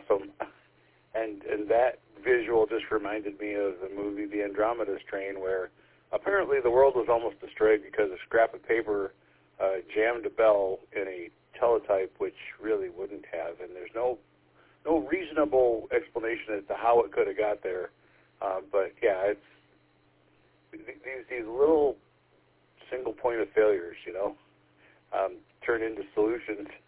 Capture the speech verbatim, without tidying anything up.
awesome. And and that visual just reminded me of the movie The Andromeda Strain, where apparently the world was almost destroyed because a scrap of paper uh, jammed a bell in a teletype, which really wouldn't have. And there's no no reasonable explanation as to how it could have got there. Uh, but yeah, it's these these little single point of failures, you know, um, turn into solutions.